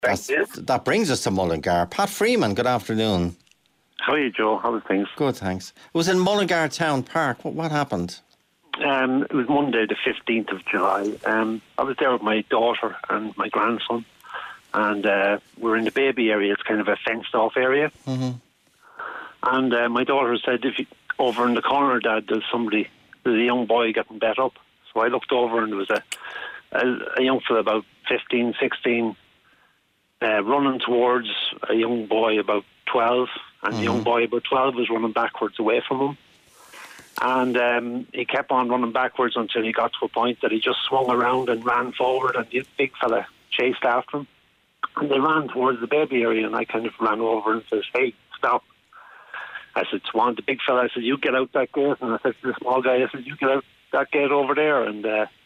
That brings us to Mullingar. Pat Freeman, good afternoon. How are you, Joe? How are things? Good, thanks. It was in Mullingar Town Park. What happened? It was Monday, the 15th of July. I was there with my daughter and my grandson, and we're in the baby area. It's kind of a fenced-off area. Mm-hmm. And my daughter said, over in the corner, Dad, there's a young boy getting bet up. So I looked over, and there was a young fella about 15, 16, running towards a young boy about 12, and the young boy about 12 was running backwards away from him. And he kept on running backwards until he got to a point that he just swung around and ran forward, and the big fella chased after him. And they ran towards the baby area, and I kind of ran over and says, "Hey, stop." I said to one, the big fella, I said, "You get out that gate." And I said to the small guy, I said, "You get out that gate over there." And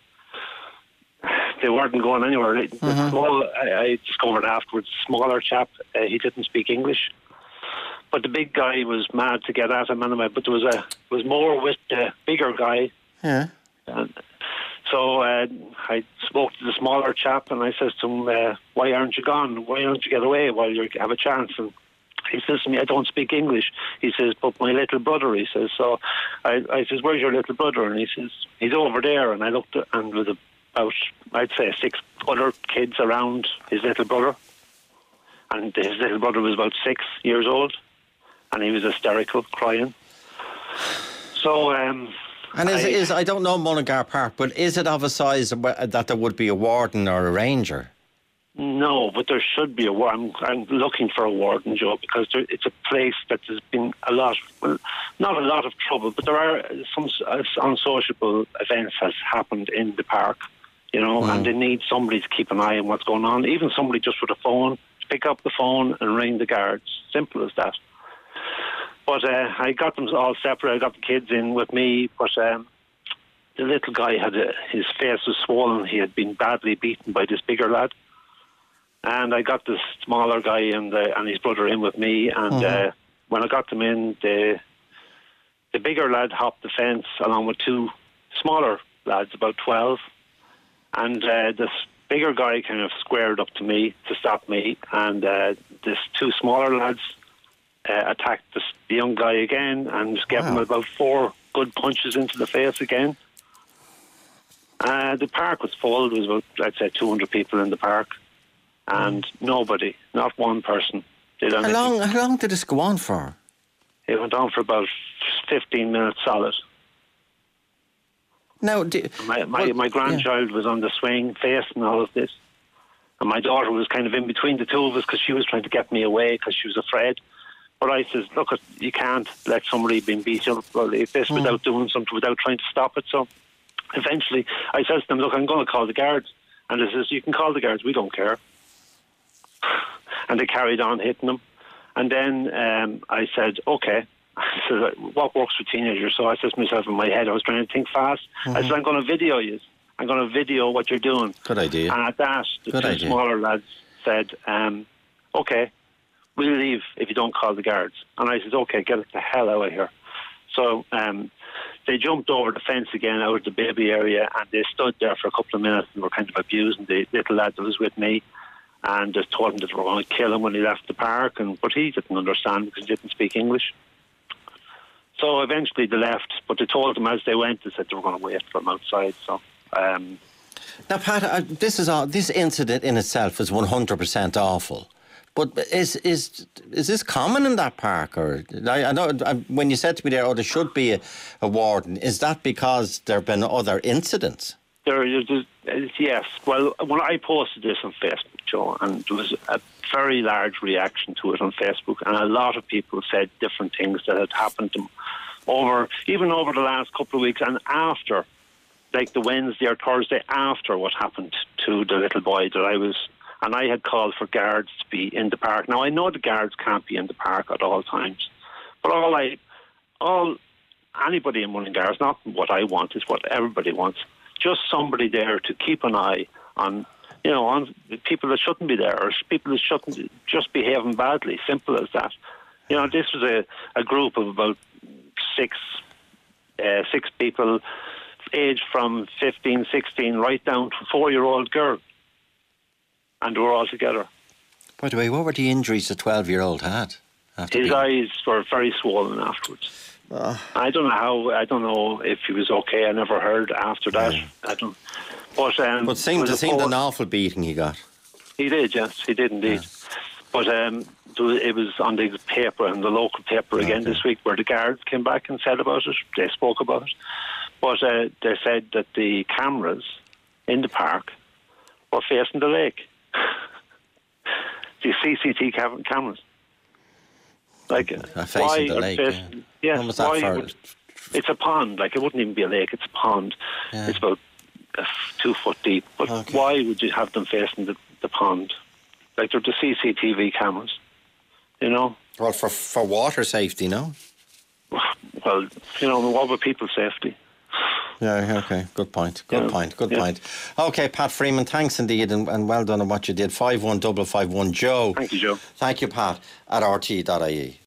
they weren't going anywhere. The small, I discovered afterwards, the smaller chap, he didn't speak English. But the big guy was mad to get at him anyway. But there was more with the bigger guy. Yeah. And so I spoke to the smaller chap, and I says to him, "Why aren't you gone? Why don't you get away while you have a chance?" And he says to me, "I don't speak English." He says, "But my little brother," he says. So I says, "Where's your little brother?" And he says, "He's over there." And I looked at, and with about, I'd say, 6 other kids around his little brother. And his little brother was about 6 years old. And he was hysterical, crying. So, and I don't know Mullingar Park, but is it of a size that there would be a warden or a ranger? No, but there should be a warden. I'm looking for a warden, Joe, because it's a place that has been not a lot of trouble, but there are some unsociable events has happened in the park, and they need somebody to keep an eye on what's going on. Even somebody just with a phone, to pick up the phone and ring the guards. Simple as that. But I got them all separate. I got the kids in with me, but the little guy his face was swollen. He had been badly beaten by this bigger lad. And I got this smaller guy and his brother in with me. And when I got them in, the bigger lad hopped the fence along with 2 smaller lads, about 12. And this bigger guy kind of squared up to me to stop me. And this 2 smaller lads attacked the young guy again and gave him about 4 good punches into the face again. The park was full. There was about, I'd say, 200 people in the park. And nobody, not one person, did anything. How long did this go on for? It went on for about 15 minutes solid. Now, my grandchild was on the swing facing all of this. And my daughter was kind of in between the two of us because she was trying to get me away because she was afraid. But I says, "Look, you can't let somebody being beat up like this without doing something, without trying to stop it." So eventually I says to them, "Look, I'm going to call the guards." And they says, "You can call the guards, we don't care." And they carried on hitting them. And then I said, "Okay." I said, "What works for teenagers?" So I said to myself in my head, I was trying to think fast. I said, "I'm going to video you. I'm going to video what you're doing." Good idea. And at that, the 2 smaller lads said, "Okay, we'll leave if you don't call the guards." And I said, "Okay, get the hell out of here." So they jumped over the fence again out of the baby area, and they stood there for a couple of minutes and were kind of abusing the little lad that was with me, and just told him that they were going to kill him when he left the park. But he didn't understand because he didn't speak English. So eventually they left, but they told him as they went, they said they were going to wait for him outside. So. Now, Pat, this incident in itself is 100% awful. But is this common in that park? Or I know when you said to me there, there should be a warden. Is that because there have been other incidents? Yes. Well, when I posted this on Facebook, Joe, and there was a very large reaction to it on Facebook, and a lot of people said different things that had happened to them even over the last couple of weeks, and after, like the Wednesday or Thursday after what happened to the little boy that I was. And I had called for guards to be in the park. Now, I know the guards can't be in the park at all times. But anybody in Mullingar, it's not what I want, it's what everybody wants. Just somebody there to keep an eye on, on people that shouldn't be there, or people that shouldn't just behaving badly. Simple as that. This was a group of about six people, aged from 15, 16, right down to a 4-year-old girl. And they were all together. By the way, what were the injuries the 12-year-old had? His eyes were very swollen afterwards. I don't know if he was okay. I never heard after that. I don't. But seemed an awful beating he got. He did, yes, he did indeed. Yeah. But it was on the paper, and the local paper again this week, where the guards came back and said about it. They spoke about it. But they said that the cameras in the park were facing the lake. The CCTV cameras. Like, facing the lake. Yeah. When was that for? It's a pond. Like, it wouldn't even be a lake. It's a pond. Yeah. It's about 2 foot deep. But why would you have them facing the pond? Like, they're the CCTV cameras, you know? Well, for water safety, no? Well, you know, what about people's safety? Yeah, okay. Good point. Good point. Okay, Pat Freeman, thanks indeed, and well done on what you did. 51551 Joe. Thank you, Joe. Thank you, Pat, at RT.ie.